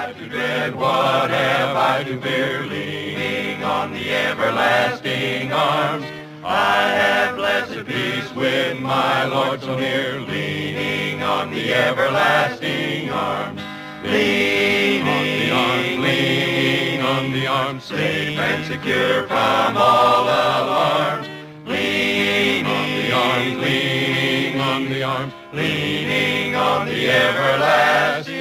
I to dread? What have I to fear? Leaning on the everlasting arms, I have blessed peace with my Lord so near. Leaning on the everlasting arms, leaning on the arms, safe and secure from all alarms. Leaning on the arms, leaning on the everlasting